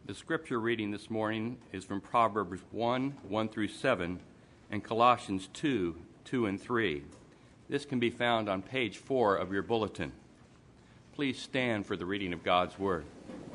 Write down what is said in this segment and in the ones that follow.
The scripture reading this morning is from Proverbs 1 through 7, and Colossians 2 and 3. This can be found on page 4 of your bulletin. Please stand for the reading of God's Word.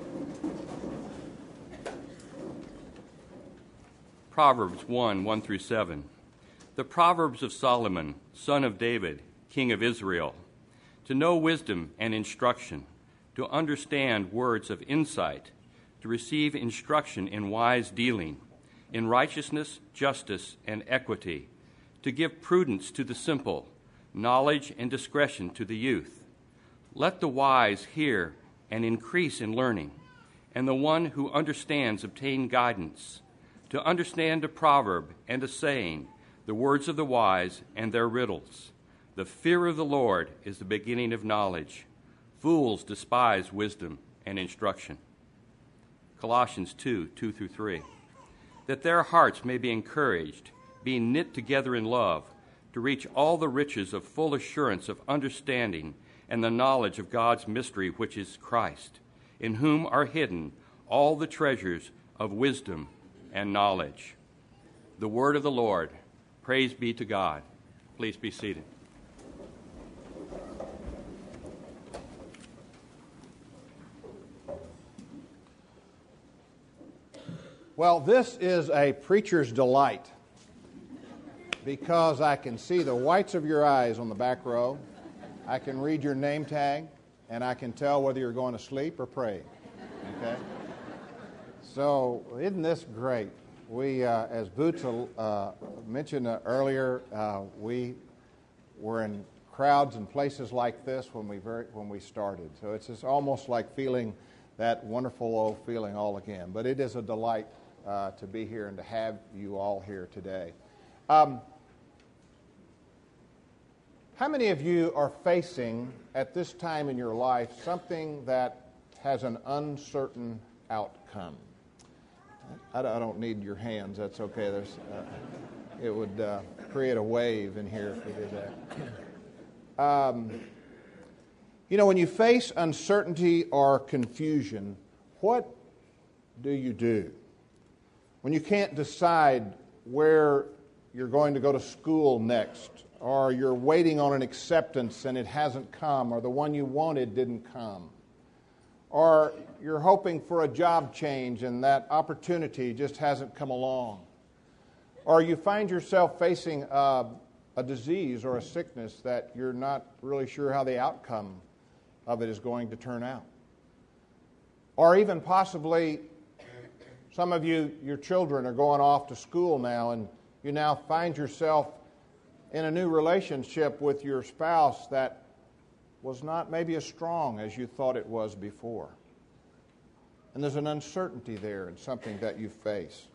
Proverbs 1 through 7. The Proverbs of Solomon, son of David, king of Israel, to know wisdom and instruction, to understand words of insight, to receive instruction in wise dealing, in righteousness, justice, and equity, to give prudence to the simple, knowledge and discretion to the youth. Let the wise hear and increase in learning, and the one who understands obtain guidance, to understand a proverb and a saying, the words of the wise and their riddles. The fear of the Lord is the beginning of knowledge. Fools despise wisdom and instruction. Colossians 2 through 3. That their hearts may be encouraged, being knit together in love, to reach all the riches of full assurance of understanding and the knowledge of God's mystery, which is Christ, in whom are hidden all the treasures of wisdom and knowledge. The word of the Lord. Praise be to God. Please be seated. Well, this is a preacher's delight because I can see the whites of your eyes on the back row. I can read your name tag, and I can tell whether you're going to sleep or pray. Okay? So, isn't this great? We, as Boots mentioned earlier, we were in crowds and places like this when we started. So it's just almost like feeling that wonderful old feeling all again. But it is a delight to be here and to have you all here today. How many of you are facing, at this time in your life, something that has an uncertain outcome? I don't need your hands. That's okay. It would create a wave in here if we did that. When you face uncertainty or confusion, what do you do? When you can't decide where you're going to go to school next, or you're waiting on an acceptance and it hasn't come, or the one you wanted didn't come, or you're hoping for a job change and that opportunity just hasn't come along, or you find yourself facing a disease or a sickness that you're not really sure how the outcome of it is going to turn out, or even possibly some of you, your children are going off to school now, and you now find yourself in a new relationship with your spouse that was not maybe as strong as you thought it was before. And there's an uncertainty there in something that you face.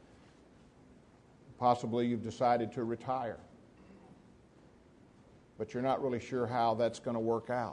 Possibly you've decided to retire, but you're not really sure how that's going to work out.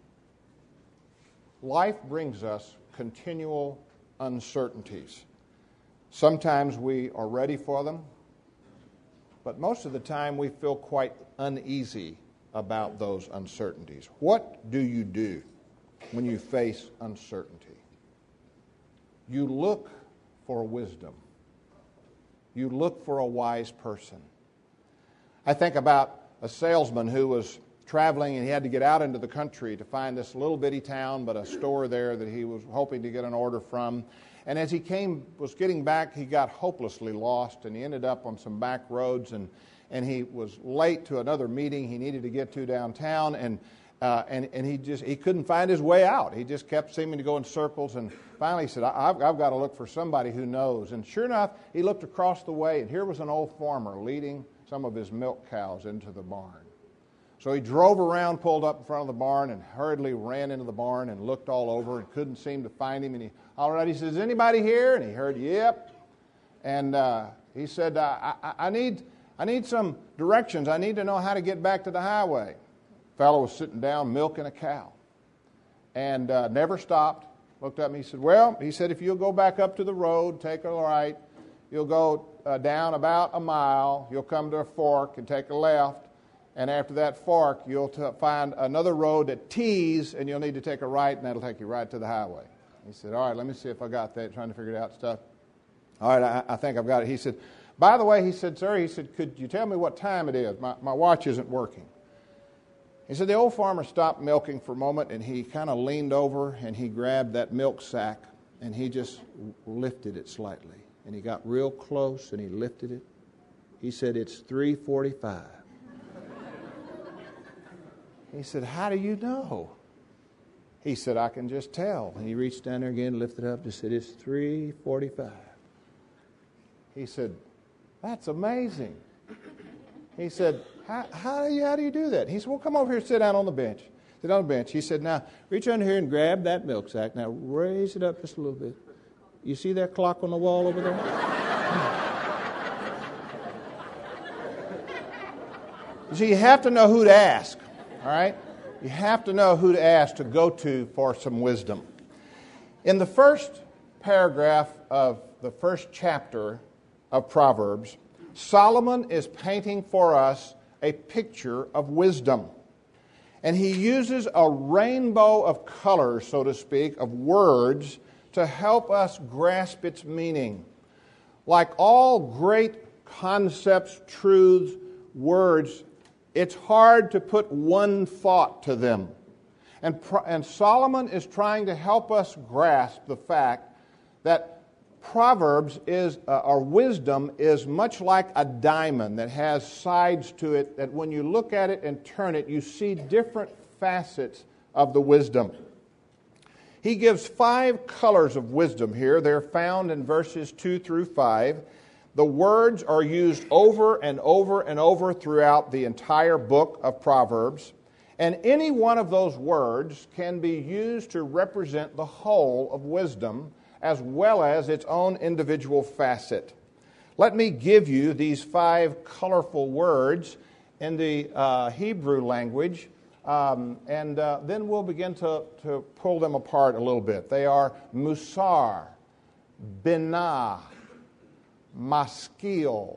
Life brings us continual uncertainties. Sometimes we are ready for them, but most of the time we feel quite uneasy about those uncertainties. What do you do when you face uncertainty? You look for wisdom. You look for a wise person. I think about a salesman who was traveling and he had to get out into the country to find this little bitty town, but a store there that he was hoping to get an order from. And as he was getting back, he got hopelessly lost, and he ended up on some back roads, and he was late to another meeting he needed to get to downtown, and he couldn't find his way out. He just kept seeming to go in circles, and finally he said, I've got to look for somebody who knows. And sure enough, he looked across the way, and here was an old farmer leading some of his milk cows into the barn. So he drove around, pulled up in front of the barn, and hurriedly ran into the barn and looked all over and couldn't seem to find him. And he hollered out, he says, "Is anybody here?" And he heard, "Yep." And he said, I need some directions. I need to know how to get back to the highway. The fellow was sitting down milking a cow and never stopped. Looked at me, he said, "Well," he said, "if you'll go back up to the road, take a right, you'll go down about a mile, you'll come to a fork and take a left. And after that fork, you'll find another road that tees, and you'll need to take a right, and that'll take you right to the highway." He said, all right, let me see if I got that, trying to figure it out stuff. All right, I think I've got it. He said, by the way, he said, sir, he said, could you tell me what time it is? My watch isn't working. He said, the old farmer stopped milking for a moment, and he kind of leaned over, and he grabbed that milk sack, and he just lifted it slightly. And he got real close, and he lifted it. He said, it's 3:45. He said, how do you know? He said, I can just tell. And he reached down there again, lifted up, and said, it's 3:45. He said, that's amazing. He said, how do you do that? He said, well, come over here and sit down on the bench. Sit on the bench. He said, now, reach under here and grab that milk sack. Now, raise it up just a little bit. You see that clock on the wall over there? You see, you have to know who to ask, all right? You have to know who to ask to go to for some wisdom. In the first paragraph of the first chapter of Proverbs, Solomon is painting for us a picture of wisdom. And he uses a rainbow of colors, so to speak, of words to help us grasp its meaning. Like all great concepts, truths, words, it's hard to put one thought to them. And Solomon is trying to help us grasp the fact that Proverbs or wisdom is much like a diamond that has sides to it, that when you look at it and turn it, you see different facets of the wisdom. He gives 5 colors of wisdom here. They're found in verses 2 through 5. The words are used over and over and over throughout the entire book of Proverbs. And any one of those words can be used to represent the whole of wisdom, as well as its own individual facet. Let me give you these 5 colorful words in the Hebrew language, and then we'll begin to pull them apart a little bit. They are musar, binah, maskil,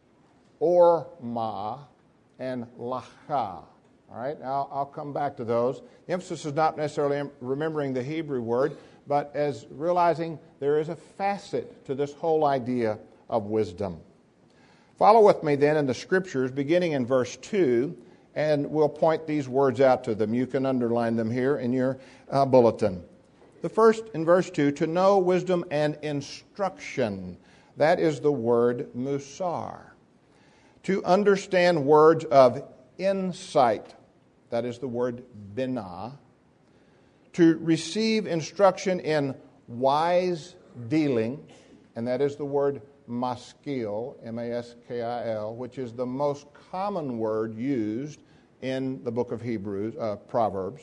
orma, and lacha. All right, I'll come back to those. The emphasis is not necessarily remembering the Hebrew word, but as realizing there is a facet to this whole idea of wisdom. Follow with me then in the Scriptures, beginning in verse 2, and we'll point these words out to them. You can underline them here in your bulletin. The first, in verse 2, to know wisdom and instruction. That is the word musar. To understand words of insight. That is the word binah. To receive instruction in wise dealing, and that is the word maskil, M-A-S-K-I-L, which is the most common word used in the book of Proverbs.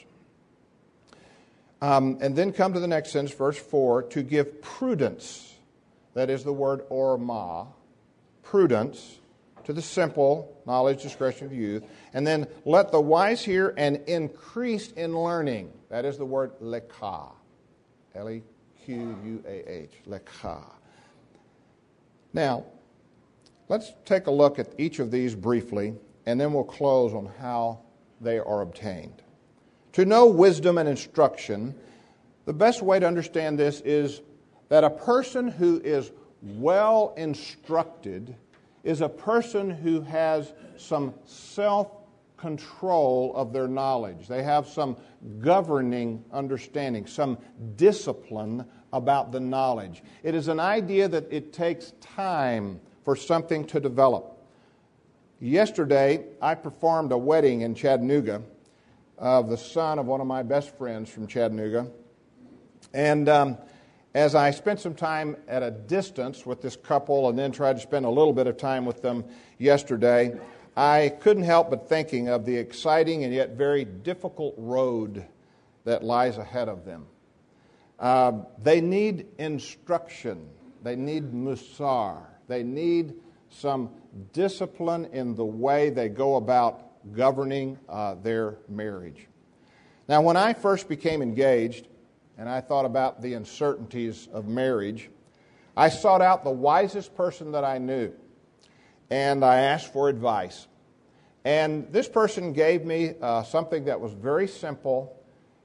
And then come to the next sentence, verse 4, to give prudence, that is the word orma, prudence, to the simple, knowledge, discretion of youth. And then let the wise hear and increase in learning. That is the word lekha, L-E-Q-U-A-H, lekha. Now, let's take a look at each of these briefly, and then we'll close on how they are obtained. To know wisdom and instruction, the best way to understand this is that a person who is well instructed is a person who has some self-control of their knowledge. They have some governing understanding, some discipline about the knowledge. It is an idea that it takes time for something to develop. Yesterday, I performed a wedding in Chattanooga of the son of one of my best friends from Chattanooga. And as I spent some time at a distance with this couple and then tried to spend a little bit of time with them yesterday, I couldn't help but thinking of the exciting and yet very difficult road that lies ahead of them. They need instruction. They need musar. They need some discipline in the way they go about governing their marriage. Now, when I first became engaged, and I thought about the uncertainties of marriage, I sought out the wisest person that I knew, and I asked for advice. And this person gave me something that was very simple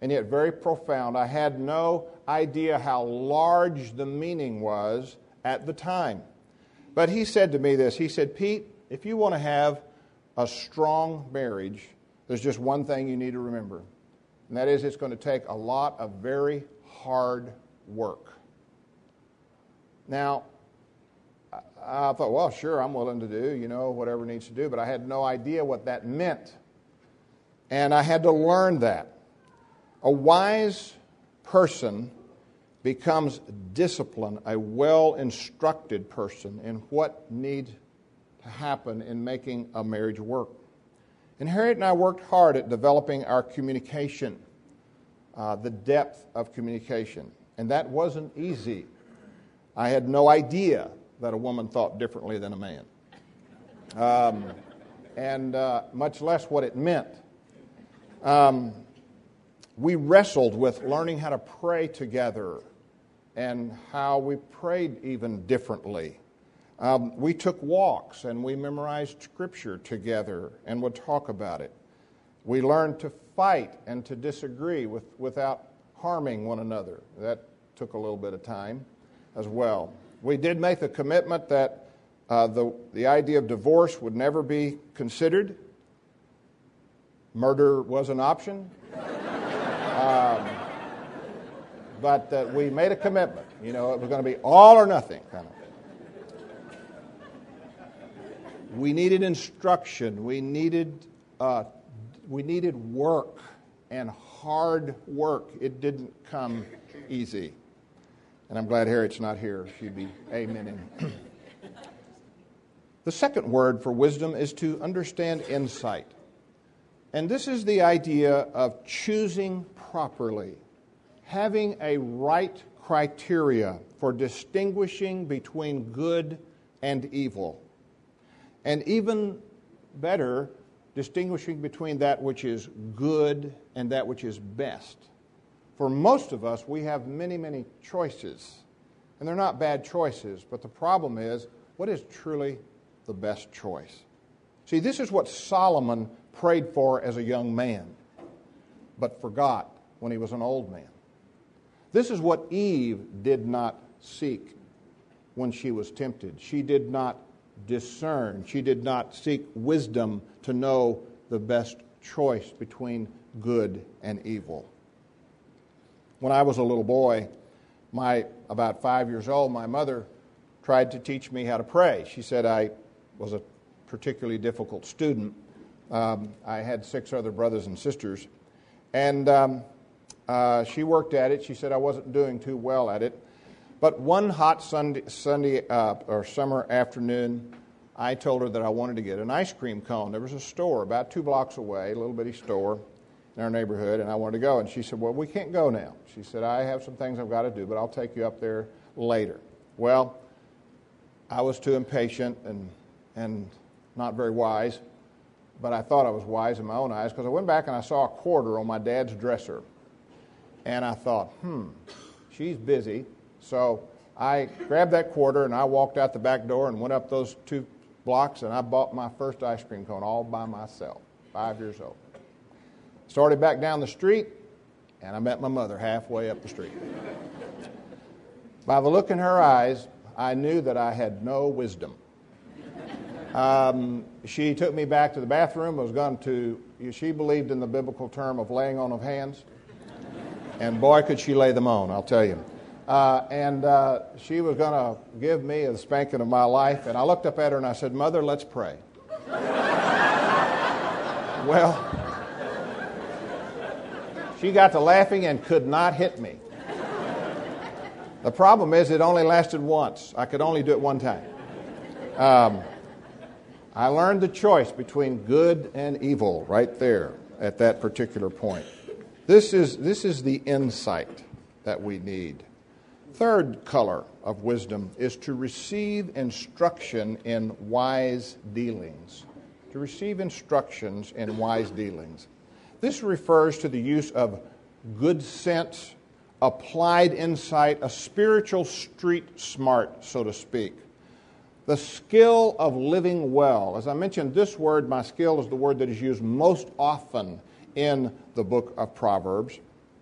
and yet very profound. I had no idea how large the meaning was at the time. But he said to me this. He said, Pete, if you want to have a strong marriage, there's just one thing you need to remember, and that is it's going to take a lot of very hard work. Now, I thought, well, sure, I'm willing to do, whatever needs to do, but I had no idea what that meant. And I had to learn that. A wise person becomes disciplined, a well-instructed person in what needs to happen in making a marriage work. And Harriet and I worked hard at developing our communication, the depth of communication. And that wasn't easy. I had no idea that a woman thought differently than a man, and much less what it meant. We wrestled with learning how to pray together and how we prayed even differently. We took walks and we memorized Scripture together and would talk about it. We learned to fight and to disagree without harming one another. That took a little bit of time as well. We did make the commitment that the idea of divorce would never be considered. Murder was an option. But we made a commitment. It was going to be all or nothing kind of. We needed instruction. We needed work, and hard work. It didn't come easy. And I'm glad Harriet's not here. She'd be amening. The second word for wisdom is to understand insight. And this is the idea of choosing properly, having a right criteria for distinguishing between good and evil. And even better, distinguishing between that which is good and that which is best. For most of us, we have many, many choices. And they're not bad choices, but the problem is, what is truly the best choice? See, this is what Solomon prayed for as a young man, but forgot when he was an old man. This is what Eve did not seek when she was tempted. She did not discern. She did not seek wisdom to know the best choice between good and evil. When I was a little boy, about 5 years old, my mother tried to teach me how to pray. She said I was a particularly difficult student. I had 6 other brothers and sisters, and she worked at it. She said I wasn't doing too well at it. But one hot Sunday or summer afternoon, I told her that I wanted to get an ice cream cone. There was a store about 2 blocks away, a little bitty store in our neighborhood, and I wanted to go. And she said, well, we can't go now. She said, I have some things I've got to do, but I'll take you up there later. Well, I was too impatient and not very wise, but I thought I was wise in my own eyes because I went back and I saw a quarter on my dad's dresser. And I thought, she's busy. So I grabbed that quarter and I walked out the back door and went up those 2 blocks and I bought my first ice cream cone all by myself, 5 years old. Started back down the street and I met my mother halfway up the street. By the look in her eyes, I knew that I had no wisdom. She took me back to the bathroom. She believed in the biblical term of laying on of hands. And boy, could she lay them on, I'll tell you. She was going to give me the spanking of my life. And I looked up at her and I said, Mother, let's pray. Well, she got to laughing and could not hit me. The problem is it only lasted once. I could only do it one time. I learned the choice between good and evil right there at that particular point. This is the insight that we need. Third color of wisdom is to receive instruction in wise dealings. To receive instructions in wise dealings. This refers to the use of good sense, applied insight, a spiritual street smart, so to speak. The skill of living well. As I mentioned, this word, my skill, is the word that is used most often in the book of Proverbs.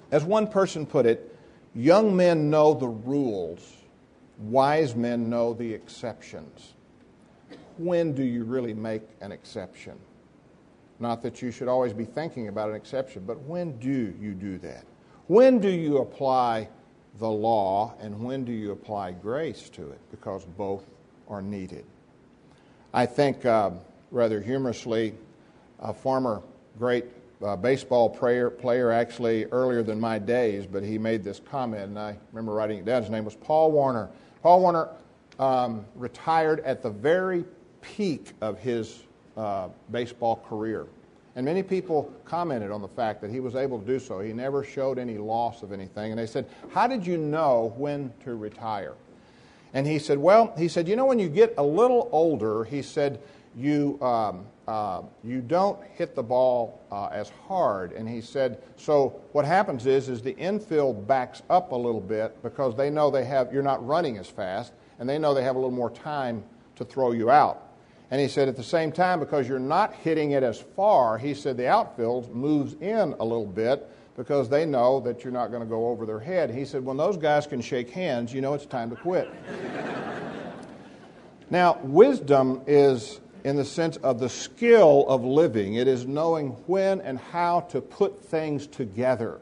As one person put it, young men know the rules, wise men know the exceptions. When do you really make an exception? Not that you should always be thinking about an exception, but when do you do that? When do you apply the law, and when do you apply grace to it? Because both are needed. I think, rather humorously, a former great baseball player, actually earlier than my days, but he made this comment, and I remember writing it down. His name was Paul Warner. Paul Warner retired at the very peak of his baseball career. And many people commented on the fact that he was able to do so. He never showed any loss of anything. And they said, how did you know when to retire? And he said, you know, when you get a little older, he said, you don't hit the ball as hard. And he said, so what happens is the infield backs up a little bit because they know you're not running as fast, and they know they have a little more time to throw you out. And he said at the same time, because you're not hitting it as far, he said the outfield moves in a little bit because they know that you're not going to go over their head. He said when those guys can shake hands, you know it's time to quit. Now, wisdom is in the sense of the skill of living. It is knowing when and how to put things together.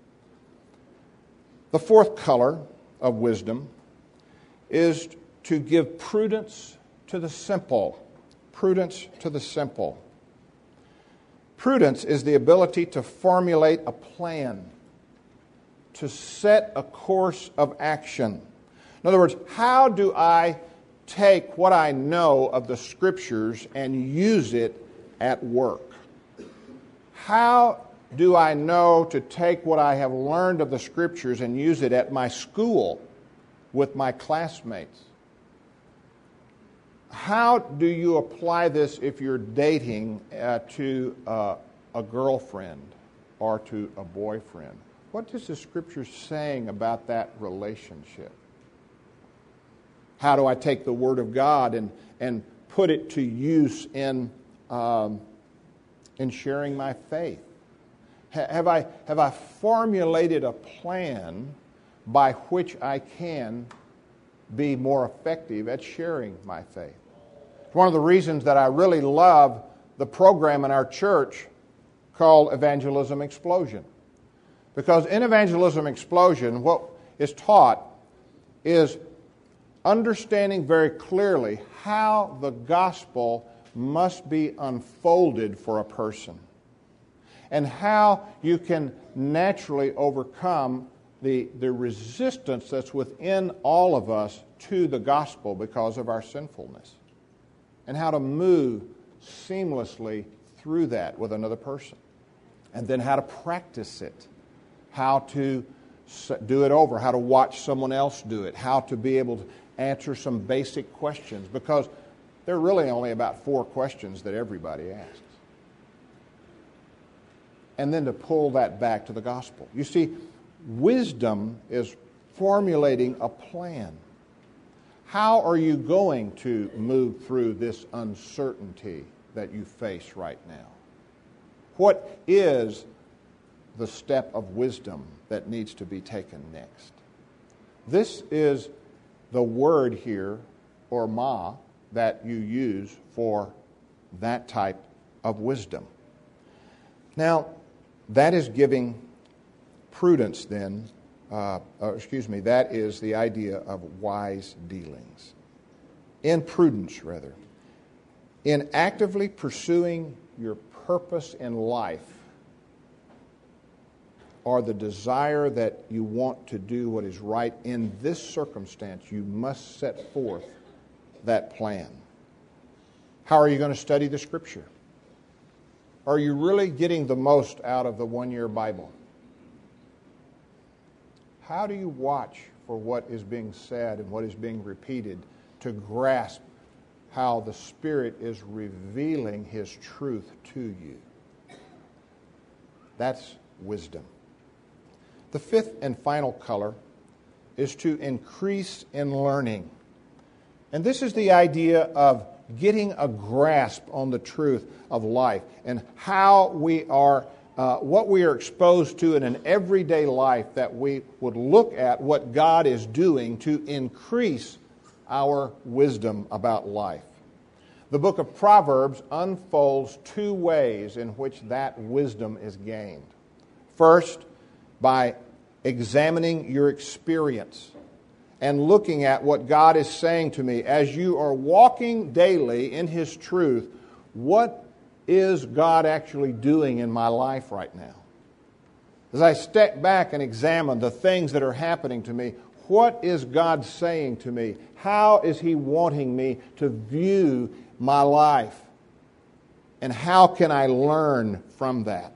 The fourth color of wisdom is to give prudence to the simple. Prudence to the simple. Prudence is the ability to formulate a plan, to set a course of action. In other words, how do I take what I know of the Scriptures and use it at work? How do I know to take what I have learned of the Scriptures and use it at my school with my classmates? How do you apply this if you're dating to a girlfriend or to a boyfriend? What is the Scripture saying about that relationship? How do I take the Word of God and put it to use in sharing my faith? Have I formulated a plan by which I can be more effective at sharing my faith? It's one of the reasons that I really love the program in our church called Evangelism Explosion. Because in Evangelism Explosion, what is taught is understanding very clearly how the gospel must be unfolded for a person and how you can naturally overcome the resistance that's within all of us to the gospel because of our sinfulness, and how to move seamlessly through that with another person, and then how to practice it, how to do it over, how to watch someone else do it, how to be able to answer some basic questions, because there are really only about 4 questions that everybody asks. And then to pull that back to the gospel. You see, wisdom is formulating a plan. How are you going to move through this uncertainty that you face right now? What is the step of wisdom that needs to be taken next? This is the word here, or ma, that you use for that type of wisdom. Now, that is giving prudence then, that is the idea of wise dealings. In prudence, rather. In actively pursuing your purpose in life, or the desire that you want to do what is right in this circumstance, you must set forth that plan. How are you going to study the Scripture? Are you really getting the most out of the one-year Bible? How do you watch for what is being said and what is being repeated to grasp how the Spirit is revealing His truth to you? That's wisdom. The fifth and final color is to increase in learning. And this is the idea of getting a grasp on the truth of life and how we are what we are exposed to in an everyday life, that we would look at what God is doing to increase our wisdom about life. The book of Proverbs unfolds two ways in which that wisdom is gained. First, by examining your experience and looking at what God is saying to me. As you are walking daily in His truth, what is God actually doing in my life right now? As I step back and examine the things that are happening to me, what is God saying to me? How is He wanting me to view my life? And how can I learn from that?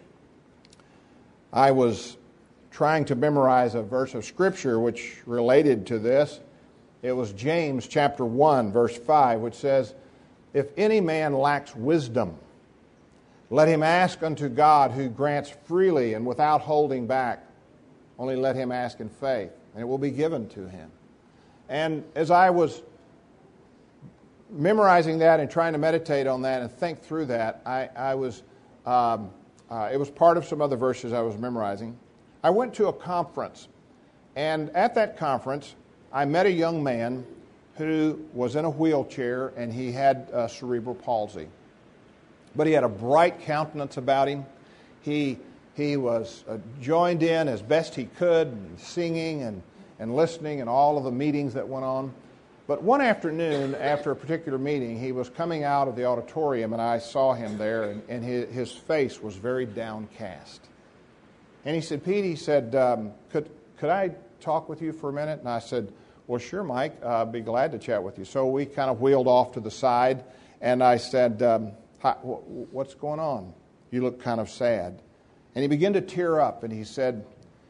I was trying to memorize a verse of Scripture which related to this. It was James chapter 1, verse 5, which says, "If any man lacks wisdom, let him ask unto God, who grants freely and without holding back. Only let him ask in faith, and it will be given to him." And as I was memorizing that and trying to meditate on that and think through that, it was part of some other verses I was memorizing. I went to a conference, and at that conference, I met a young man who was in a wheelchair, and he had cerebral palsy. But he had a bright countenance about him. He was joined in as best he could, singing and listening and all of the meetings that went on. But one afternoon, after a particular meeting, he was coming out of the auditorium, and I saw him there, and his face was very downcast. And he said, "Pete," he said, could I talk with you for a minute?" And I said, "Well, sure, Mike, I'd be glad to chat with you." So we kind of wheeled off to the side, and I said, "Hi, what's going on? You look kind of sad." And he began to tear up, and he said,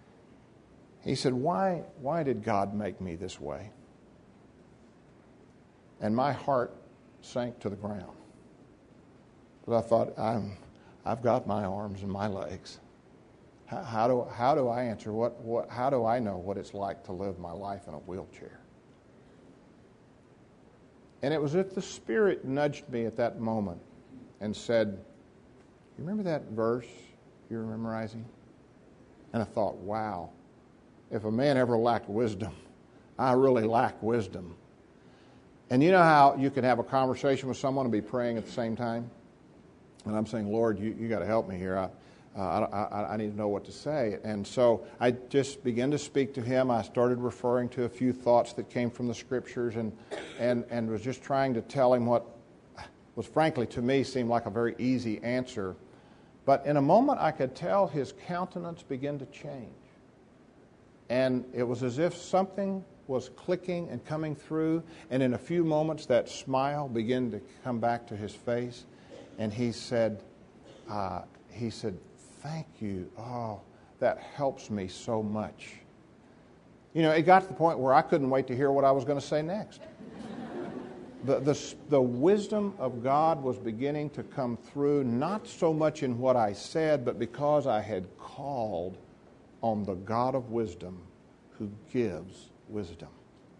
why did God make me this way? And my heart sank to the ground. But I thought, I've got my arms and my legs. How do I answer? How do I know what it's like to live my life in a wheelchair? And it was as if the Spirit nudged me at that moment and said, "You remember that verse you were memorizing?" And I thought, wow, if a man ever lacked wisdom, I really lack wisdom. And you know how you can have a conversation with someone and be praying at the same time? And I'm saying, "Lord, you got to help me here. I need to know what to say." And so I just began to speak to him. I started referring to a few thoughts that came from the Scriptures and was just trying to tell him what was, frankly, to me, seemed like a very easy answer. But in a moment, I could tell his countenance begin to change. And it was as if something was clicking and coming through, and in a few moments, that smile began to come back to his face. And he said, "Thank you. Oh, that helps me so much." You know, it got to the point where I couldn't wait to hear what I was going to say next. The wisdom of God was beginning to come through, not so much in what I said, but because I had called on the God of wisdom who gives wisdom.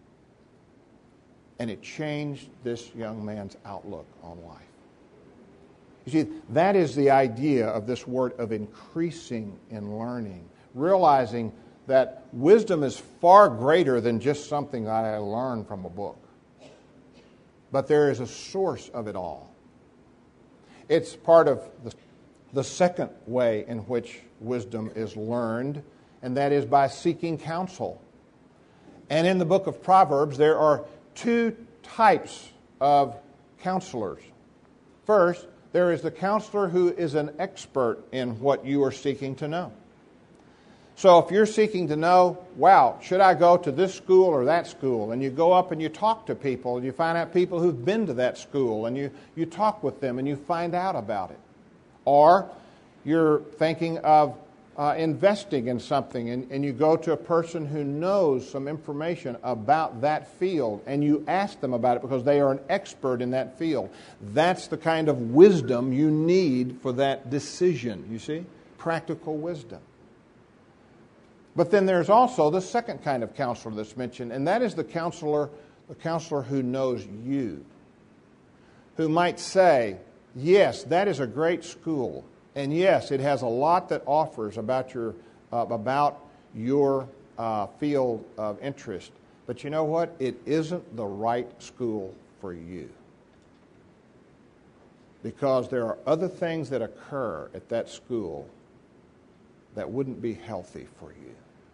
And it changed this young man's outlook on life. You see, that is the idea of this word of increasing in learning, realizing that wisdom is far greater than just something that I learned from a book. But there is a source of it all. It's part of the second way in which wisdom is learned, and that is by seeking counsel. And in the book of Proverbs, there are two types of counselors. First, there is the counselor who is an expert in what you are seeking to know. So if you're seeking to know, wow, should I go to this school or that school? And you go up and you talk to people, and you find out people who've been to that school, and you talk with them and you find out about it. Or you're thinking of investing in something, and you go to a person who knows some information about that field, and you ask them about it because they are an expert in that field. That's the kind of wisdom you need for that decision, you see? Practical wisdom. But then there's also the second kind of counselor that's mentioned, and that is the counselor who knows you, who might say, yes, that is a great school, And yes, it has a lot that offers about your field of interest. But you know what? It isn't the right school for you. Because there are other things that occur at that school that wouldn't be healthy for you.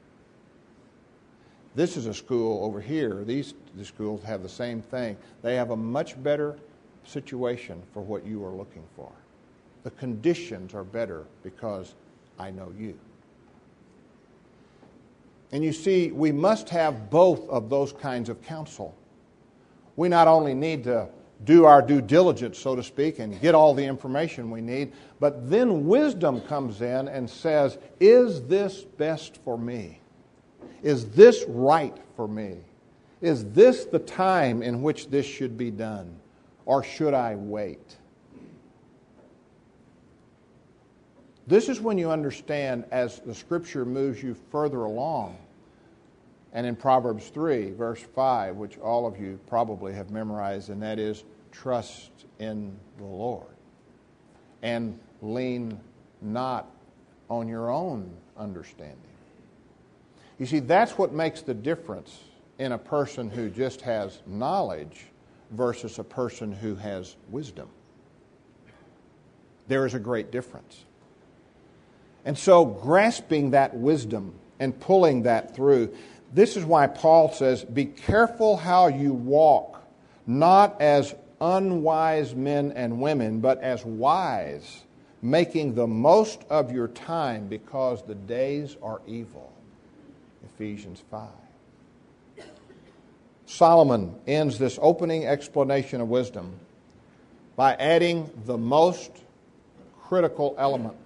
This is a school over here. The schools have the same thing. They have a much better situation for what you are looking for. The conditions are better because I know you. And you see, we must have both of those kinds of counsel. We not only need to do our due diligence, so to speak, and get all the information we need, but then wisdom comes in and says, is this best for me? Is this right for me? Is this the time in which this should be done? Or should I wait? This is when you understand, as the Scripture moves you further along, and in Proverbs 3, verse 5, which all of you probably have memorized, and that is, trust in the Lord, and lean not on your own understanding. You see, that's what makes the difference in a person who just has knowledge versus a person who has wisdom. There is a great difference. And so grasping that wisdom and pulling that through, this is why Paul says, be careful how you walk, not as unwise men and women, but as wise, making the most of your time because the days are evil. Ephesians 5. Solomon ends this opening explanation of wisdom by adding the most critical element.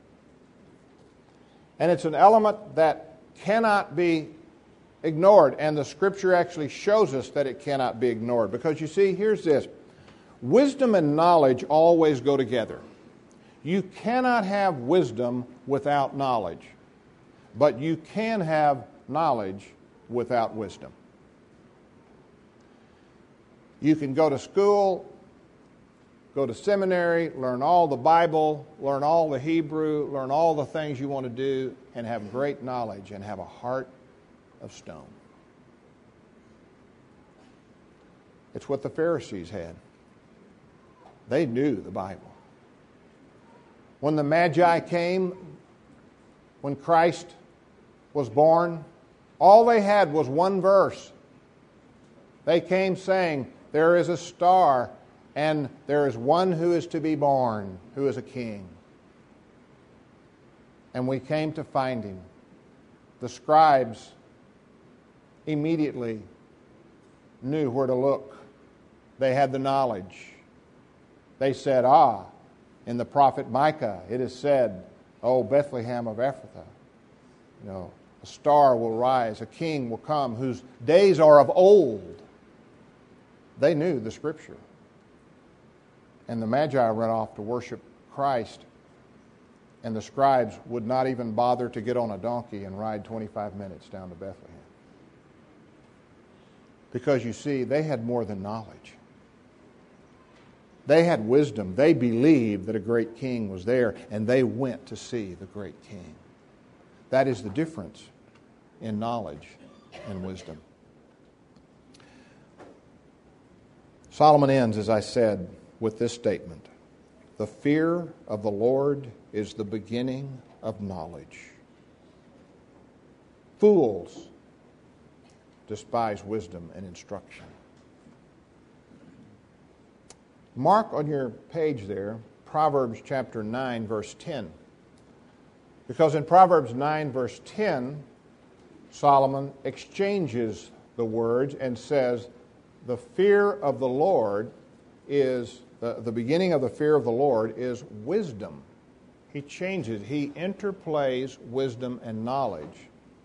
And it's an element that cannot be ignored. And the Scripture actually shows us that it cannot be ignored. Because you see, here's this. Wisdom and knowledge always go together. You cannot have wisdom without knowledge. But you can have knowledge without wisdom. You can go to school, go to seminary, learn all the Bible, learn all the Hebrew, learn all the things you want to do, and have great knowledge and have a heart of stone. It's what the Pharisees had. They knew the Bible. When the Magi came, when Christ was born, all they had was one verse. They came saying, there is a star, and there is one who is to be born, who is a king. And we came to find him. The scribes immediately knew where to look. They had the knowledge. They said, in the prophet Micah, it is said, O Bethlehem of Ephrathah, a star will rise, a king will come, whose days are of old. They knew the Scripture. And the Magi went off to worship Christ, and the scribes would not even bother to get on a donkey and ride 25 minutes down to Bethlehem. Because you see, they had more than knowledge. They had wisdom. They believed that a great king was there, and they went to see the great king. That is the difference in knowledge and wisdom. Solomon ends, as I said, with this statement. The fear of the Lord is the beginning of knowledge. Fools despise wisdom and instruction. Mark on your page there, Proverbs chapter 9, verse 10. Because in Proverbs 9, verse 10, Solomon exchanges the words and says, the fear of the Lord is, the beginning of the fear of the Lord is wisdom. He changes, he interplays wisdom and knowledge.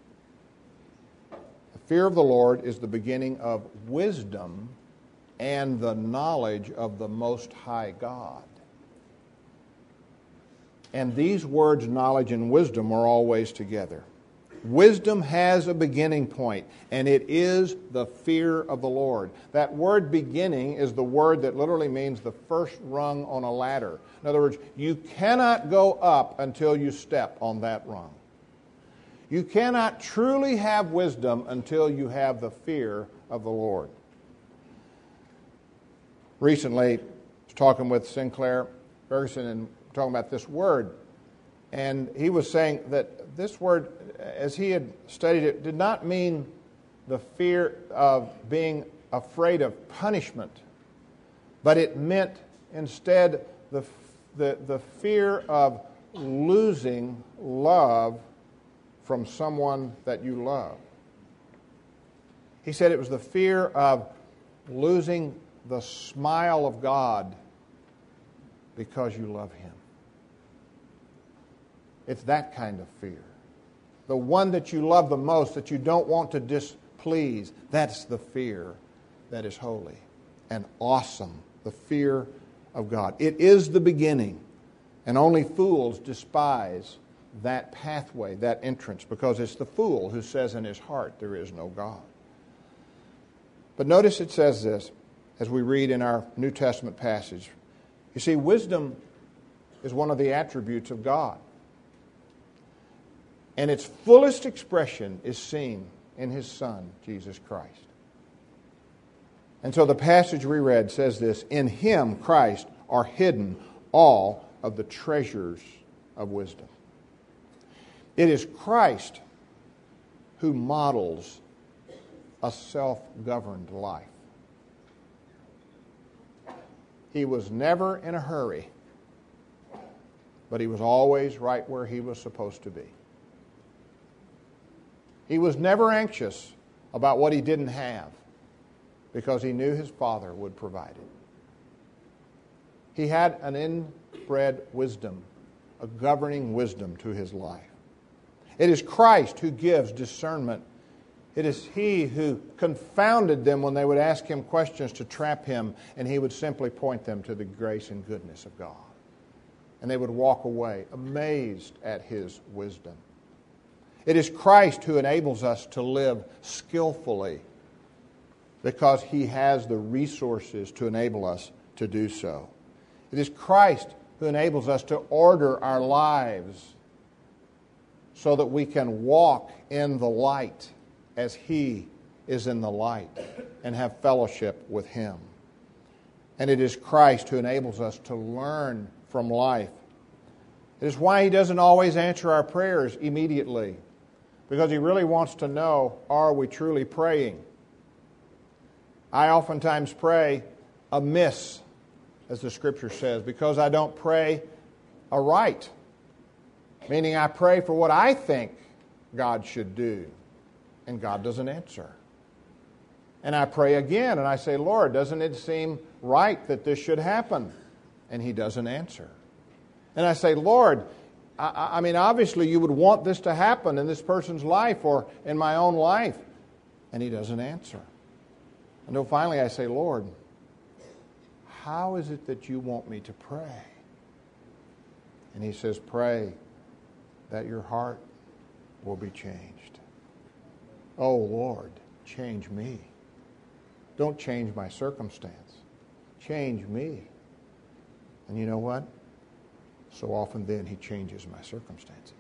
The fear of the Lord is the beginning of wisdom and the knowledge of the Most High God. And these words, knowledge and wisdom, are always together. Wisdom has a beginning point, and it is the fear of the Lord. That word beginning is the word that literally means the first rung on a ladder. In other words, you cannot go up until you step on that rung. You cannot truly have wisdom until you have the fear of the Lord. Recently, I was talking with Sinclair Ferguson and talking about this word, and he was saying that this word, as he had studied it, did not mean the fear of being afraid of punishment, but it meant instead the fear of losing love from someone that you love. He said it was the fear of losing the smile of God because you love Him. It's that kind of fear. The one that you love the most, that you don't want to displease, that's the fear that is holy and awesome, the fear of God. It is the beginning, and only fools despise that pathway, that entrance, because it's the fool who says in his heart there is no God. But notice it says this, as we read in our New Testament passage. You see, wisdom is one of the attributes of God. And its fullest expression is seen in His Son, Jesus Christ. And so the passage we read says this, in Him, Christ, are hidden all of the treasures of wisdom. It is Christ who models a self-governed life. He was never in a hurry, but He was always right where He was supposed to be. He was never anxious about what He didn't have because He knew His Father would provide it. He had an inbred wisdom, a governing wisdom to His life. It is Christ who gives discernment. It is He who confounded them when they would ask Him questions to trap Him, and He would simply point them to the grace and goodness of God. And they would walk away amazed at His wisdom. It is Christ who enables us to live skillfully because He has the resources to enable us to do so. It is Christ who enables us to order our lives so that we can walk in the light as He is in the light and have fellowship with Him. And it is Christ who enables us to learn from life. It is why He doesn't always answer our prayers immediately, because He really wants to know, are we truly praying? I oftentimes pray amiss, as the Scripture says, because I don't pray aright, meaning I pray for what I think God should do, and God doesn't answer. And I pray again, and I say, Lord, doesn't it seem right that this should happen? And He doesn't answer. And I say, Lord, I mean, obviously you would want this to happen in this person's life or in my own life. And He doesn't answer. Until finally I say, Lord, how is it that you want me to pray? And He says, pray that your heart will be changed. Oh, Lord, change me. Don't change my circumstance. Change me. And you know what? So often then He changes my circumstances.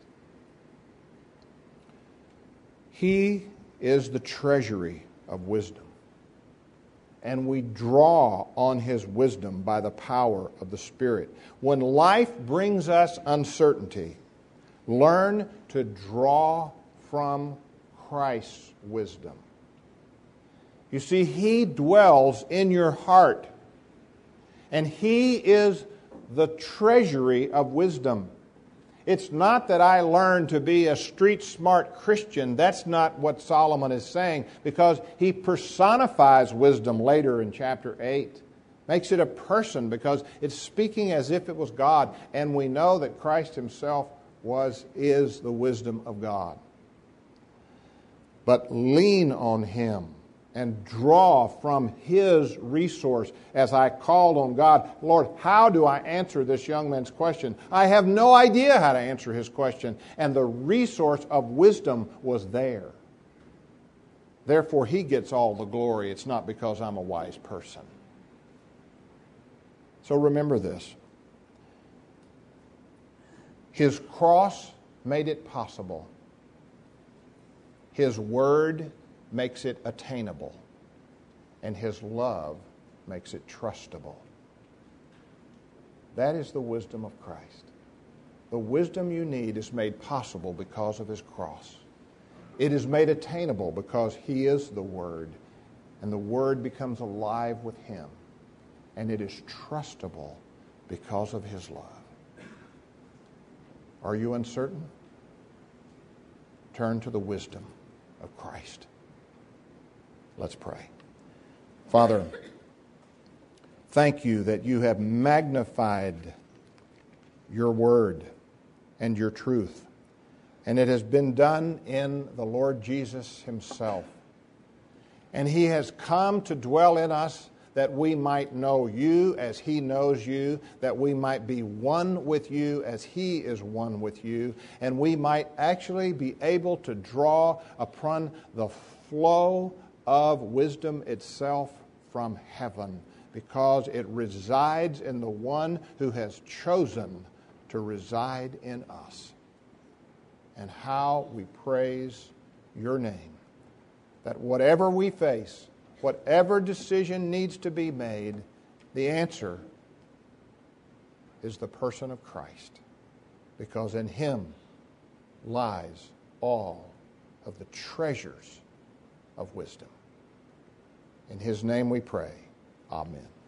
He is the treasury of wisdom. And we draw on His wisdom by the power of the Spirit. When life brings us uncertainty, learn to draw from Christ's wisdom. You see, He dwells in your heart, and He is the treasury of wisdom. It's not that I learned to be a street-smart Christian. That's not what Solomon is saying, because he personifies wisdom later in chapter 8. Makes it a person because it's speaking as if it was God, and we know that Christ Himself is the wisdom of God. But lean on Him and draw from His resource as I called on God. Lord, how do I answer this young man's question? I have no idea how to answer his question. And the resource of wisdom was there. Therefore, He gets all the glory. It's not because I'm a wise person. So remember this. His cross made it possible. His word makes it attainable. And His love makes it trustable. That is the wisdom of Christ. The wisdom you need is made possible because of His cross. It is made attainable because He is the Word, and the Word becomes alive with Him. And it is trustable because of His love. Are you uncertain? Turn to the wisdom of Christ. Let's pray. Father, thank You that You have magnified Your Word and Your truth. And it has been done in the Lord Jesus Himself. And He has come to dwell in us that we might know You as He knows You, that we might be one with You as He is one with You, and we might actually be able to draw upon the flow of wisdom itself from heaven, because it resides in the one who has chosen to reside in us. And how we praise Your name, that whatever we face, whatever decision needs to be made, the answer is the person of Christ, because in Him lies all of the treasures of wisdom. In His name we pray. Amen.